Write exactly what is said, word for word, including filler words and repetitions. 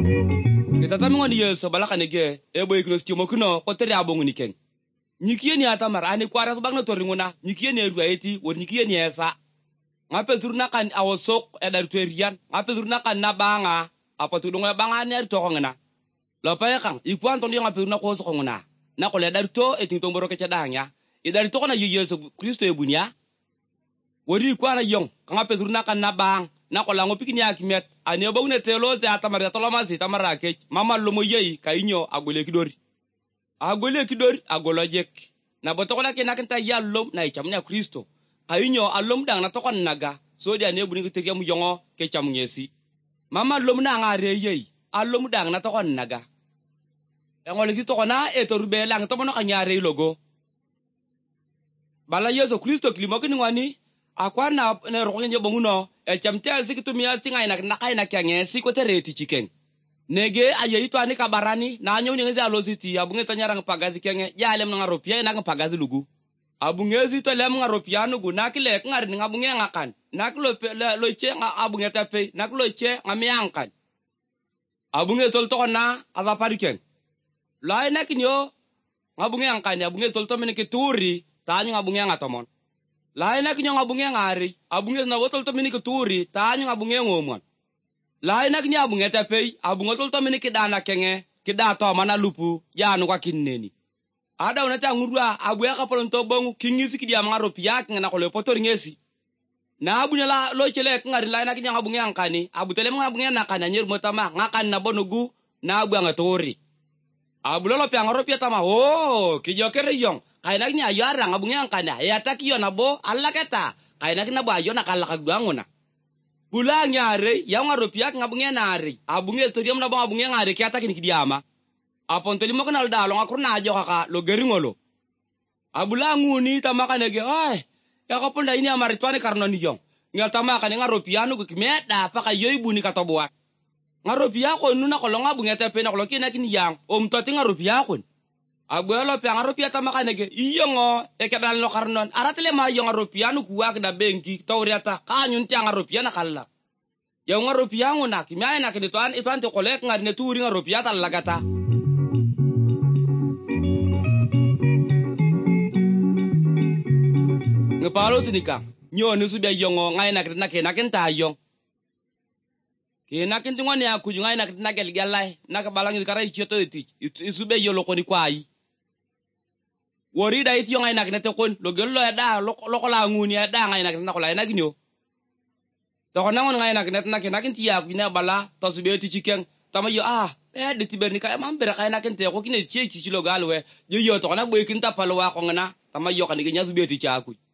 Kita tami ngoni Yesu balaka nege e boy kno stimo kuno ko tere abongu ni ken. Nyikie ni atamar ani kwara so bagno toringuna nyikie ni ruaiti wor nyikie ni esa. Ngape turna kan awosok e dar tuerian ngape turna kan na banga apa tudunga banga ne to ngena. Lo pa kan ikwan ton ngape turna ko so ngena. Na ko le dar to e tin tomboro ke chadanya. E dar to na Yesu Kristo e bunya. Wori kwana yong ngape turna kan na bang na ko lango pikini akimet ani obogne telo te atamar ya toloma si tamara ke mama lomo yei kainyo agole kidori agole kidori agolo jek na botokola ke nakenta yallom na ichamnya Kristo kainyo alom dang na tokon naga so dia ne buni ke mu yongo ke chamngesi mama lom na ngare yei alom dang na tokon naga engol ki tokona e torbe lang to mono kanyare logo bala Yesu Kristo klimo kini ngani akwana ne rokonye bonguno e chamtia zikitumia singa ina nakai na kyange siko tereti chiken nege ayeito ani kabarani na anyo ni za lositi abunge tanyara pagazi kyange ya lem nga ropia na pagazi lugu abunge zito lem nga ropia nugu nakile ngari nga bunge ngakan naklo lo che nga abunge tape naklo che nga miankan abunge tol to na ava pariken lai nakinyo ngabunge ngakan abunge tol to meneke turi tanyo ngabunge ngatomon lai nak nyong abunge ngari abunge na wotol to mini kuturi tanyo abunge ngomon lai nak nya abunge tapei abunge tol to mini kidana kenge kidato mana lupu ya no kwa kinneni ada unata ngurua abuya kapolon to bongu kingisi kidia mangaro piak ngena ko le potor ngesi na abunya la lo chele ngari lai nak nya abunge ankani abutele mga abunge nakana nyer motama ngakan na bonugu na abu ngatori abulolo pe ngaro pia tama oh kijokere yong kaina ni ayara ngabunge angkana ya takiyo nabo alla keta kaina kina bo ayo nakala kagwangona bulanya are ya ngaropia ngabunge nare abunge to diam nabo ngabunge ngare kiata kini kidiama apon toli mo kanal dalo ngakurna ajo kaka lo geringolo abulangu ni tamaka nege ay ya kapolda ini amaritwane karno ni yong ngatamaka ni ngaropia no kimeda paka yoibu ni katoboa ngaropia ko nuna ko ngabunge tepe na ko kina kini yang om to tinga ropia ko abuelo pe ngaropia tamaka nege iyongo ekedal no karnon aratele ma yonga ropia nu kuwa keda benki tawriata kanyun ti ngaropia na kala ya ngaropia ngona kimya na kedituan ituan to kolek ngarne turi ngaropia talagata ngepalo tinika nyo nu subya yongo ngai na kedna ke na kenta yong ke na kintu ngone aku ngai na kedna gel galai na kabalangi karai chito iti isube yolo ko ni kwai wori da iti yonga ina kinete kon lo gelo ya da lo ko la nguni ya da ngai na kinete ko la ina kinyo to ko nangon ngai na kinete na kinake tiya ku ina bala to sube ti chiken tama yo ah e de tiberni ka mam bere kai na kinete ko kine chi chi lo galwe yo yo to na boy kinta palo wa ko ngana tama yo kan genya sube ti cha ku